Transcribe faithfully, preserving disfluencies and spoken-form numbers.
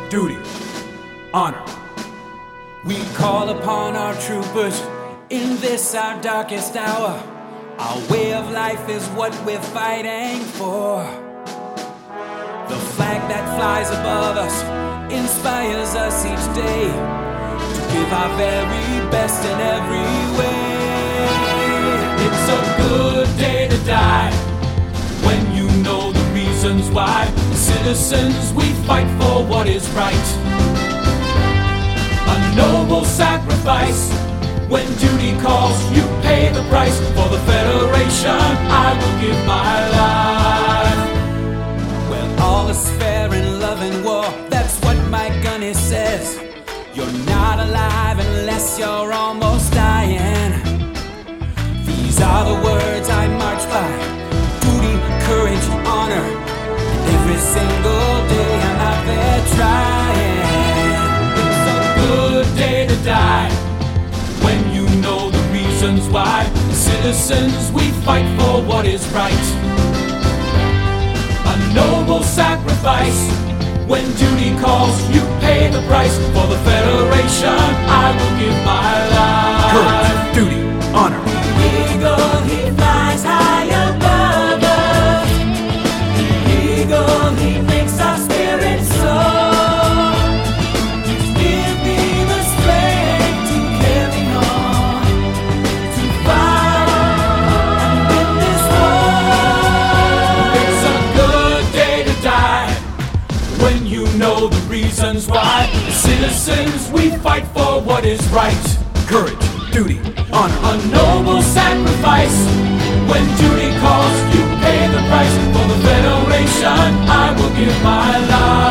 duty, honor. We call upon our troopers in this our darkest hour. Our way of life is what we're fighting for. The flag that flies above us inspires us each day to give our very best in every way. It's a good day to die when you know the reasons why. Citizens, we fight for what is right. A noble sacrifice. When duty calls, you pay the price. For the Federation, I will give my life. Well, all is fair in love and war. That's what Mike Gunny says. You're not alive unless you're almost dying. These are the words I march by. Duty, courage, honor. Every single day I'm out there trying. It's a good day to die when you know the reasons why. Citizens, we fight for what is right. A noble sacrifice. When duty calls, you pay the price. For the Federation, I will give my life. Courage, duty, honor. The eagle, he flies high above us. The eagle, he makes our spirits soar. Give me the strength to carry on, to fight and win this war. It's a good day to die when you know the reasons why. Citizens, we fight for what is right. Courage, duty, honor. A noble sacrifice. When duty calls, you pay the price. For the Federation, I will give my life.